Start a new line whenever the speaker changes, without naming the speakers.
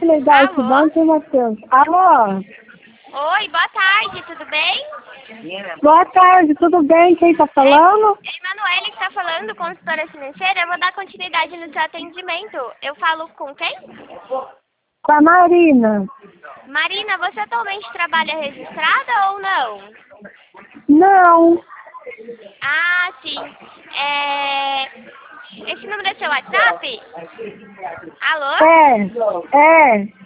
falei, dá esse
Alô?
banco, Matheus. Alô?
Oi, boa tarde, tudo bem?
Boa tarde, tudo bem? Quem tá falando?
É Emanuele que está falando, consultora financeira. Eu vou dar continuidade no seu atendimento. Eu falo com quem?
Com a Marina.
Marina, você atualmente trabalha registrada ou não?
Não.
Ah, sim. Esse número é seu WhatsApp? Alô?
É.